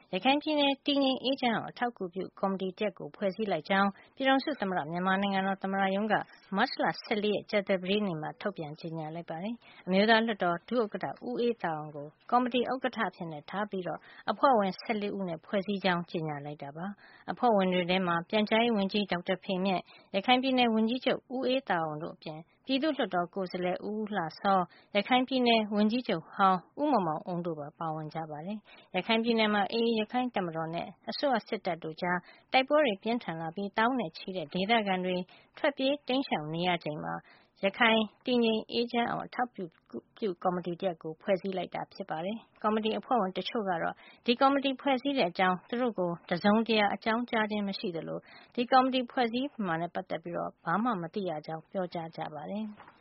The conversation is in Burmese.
ရခိုင်ပြည်နယ်တည်ငြိမ်အေးချမ်းအောင်အထောက်အကူပြုကော်မတီတရပ်ကိုဖွဲ့စည်းလိုက်ကြောင်းပြည်ထောင်စုသမ္မတမြန်မာနိုင်ငံတော်သမ္မတရုံးကမတ်လ14ရက်ကြာသပတေးနေ့မှာထုတ်ပြန်ကြေညာလိုက်ပါတယ်။အမျိုးသားလွှတ်တော်ဒုဥက္ကဋ္ဌဦးအေးသာအောင်ကိုကော်မတီဥက္ကဋ္ဌအဖြစ်ထားပြီးအဖွဲ့ဝင်14ဦးနဲ့ဖွဲ့စည်းကြောင်းကြေညာလိုက်တာပါ။အဖွဲ့ဝင်တွေထဲမှာပြန်ကြားရေးဝန်ကြီးဒေါက်တာဖေမြင့်၊ရခိုင်ပြည်နယ်ဝန်ကြီးချုပ်ဦးအေးသာအောင်တို့အပြင်ပြည်သူ့လွှတ်တော်ကိုယ်စားလှယ်ဦးဦးလှစော၊ရခိုင်ပြည်နယ်ဝန်ကြီးချုပ်ဟောင်းဦးမောင်မောင်အုန်းတို့ပါပါဝင်ကြပါတယ်။ရခိုင်ပြည်နယ်မှာAAရခိုင်တပ်မတော်နဲ့အစိုးရစစ်တပ်တို့ကြားတိုက်ပွဲတွေပြင်းထန်လာပြီးသောင်းနဲ့ချီတဲ့ဒေသခံတွေထွက်ပြေးတိမ်းရှောင်နေရချိန်မှာရခိုင်တည်ငြိမ်အေးချမ်းအောင်အထောက်အကူပြုကော်မတီတရပ်ကိုဖွဲ့စည်းလိုက်တာဖြစ်ပါတယ်။ကော်မတီအဖွဲ့ဝင်တချို့ကတော့ဒီကော်မတီဖွဲ့စည်းတဲ့အကြောင်းသူတို့ကိုတစုံတရာအကြောင်းကြားခြင်းမရှိသလိုဒီကော်မတီဖွဲ့စည်းမှာနဲ့ပတ်သက်ပြီးဘာမှမသိရကြောင်းပြောကြားကြပါတယ်။